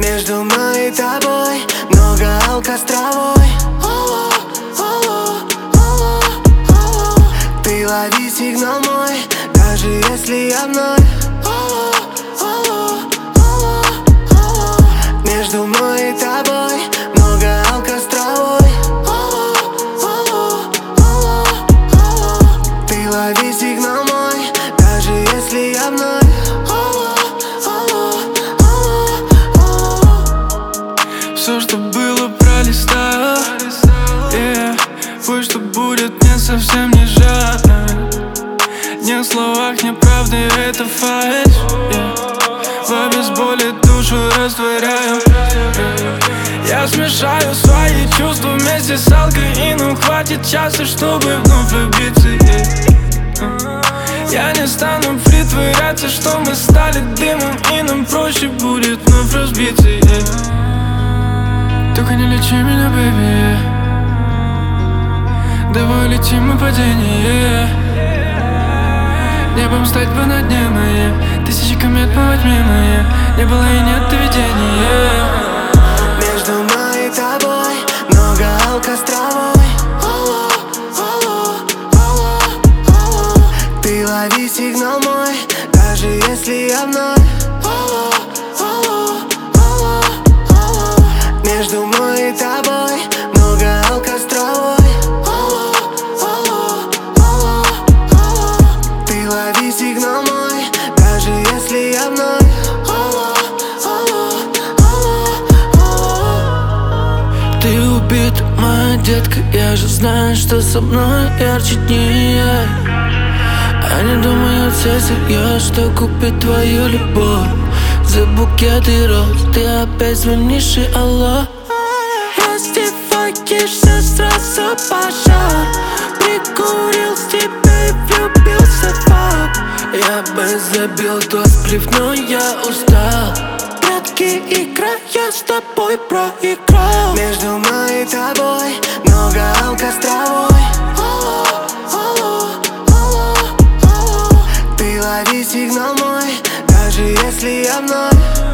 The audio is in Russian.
Между мной и тобой много алкостровой. Ты лови сигнал мой, даже если я вновь. Между мной и тобой много алкостровой. Ты лови сигнал мой, даже если я вновь. Все, что было, пролистаю, yeah. Пусть что будет, мне совсем не жаль. Не в словах, не правда, это фальшь, yeah. В обезболе душу растворяю, yeah. Я смешаю свои чувства вместе с алкоином. Хватит часа, чтобы вновь влюбиться, yeah. Я не стану притворяться, что мы стали дымом, и нам проще будет вновь разбиться, yeah. Только не лечи меня, бэби, давай летим мы падение. Небом стать бы на дне мои, тысячи комет плывать мимо. Не было и нет видения. Между мной и тобой много алкостровой. Ты лови сигнал мой, даже если я вновь. Между мной и тобой много алкостровой. Ты лови сигнал мой, даже если я вновь. Ты убит, моя детка, я же знаю, что со мной ярче дней. Они думают все всерьез, что купит твою любовь за букеты роз. Ты опять звонишь и алло. Раздеваешься, сразу пожар. Прикурил с тебя и влюбился в факт. Я бы забил тот сплив, но я устал. Прятки играя с тобой проиграл. Между мной и тобой много алкостровой. Ты лови сигнал мой, даже если я вновь.